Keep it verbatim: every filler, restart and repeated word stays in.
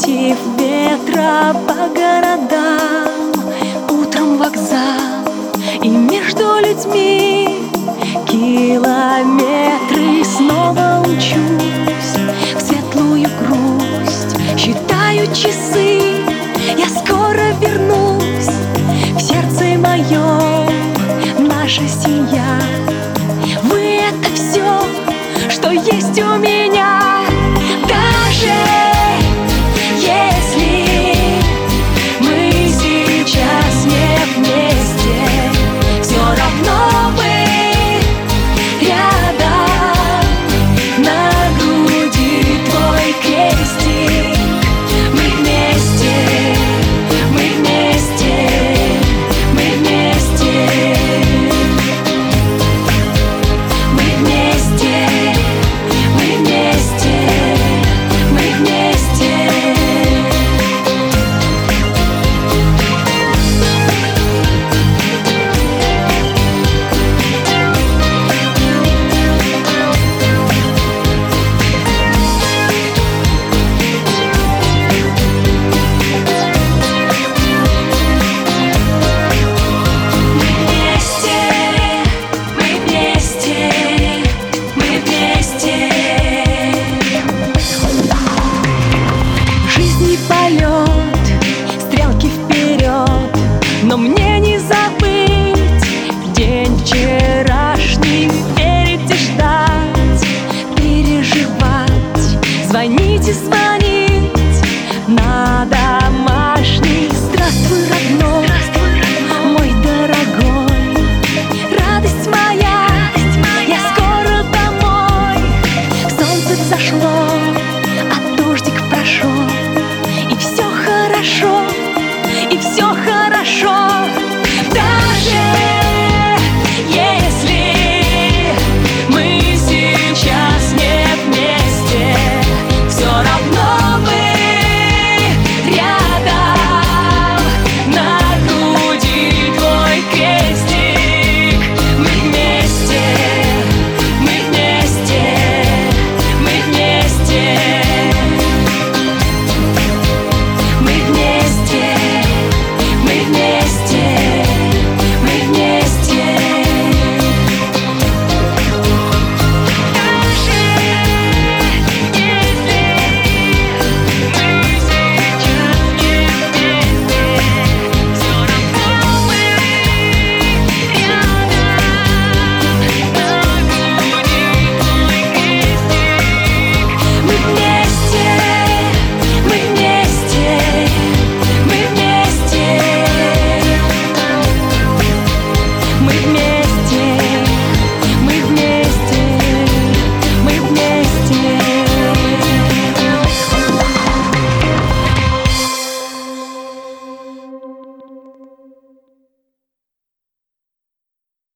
Против ветра по городам, утром вокзал, и между людьми километры. Снова учусь в светлую грусть, считаю часы, я скоро вернусь. В сердце моем наша семья, вы — это все, что есть у меня. Даже если мы сейчас не вместе, все равно мы рядом. На груди твой крестик. Мы вместе, мы вместе, мы вместе, мы вместе, мы вместе, мы вместе. Но мне не забыть день вчерашний, верить и ждать, переживать. Звоните, звоните.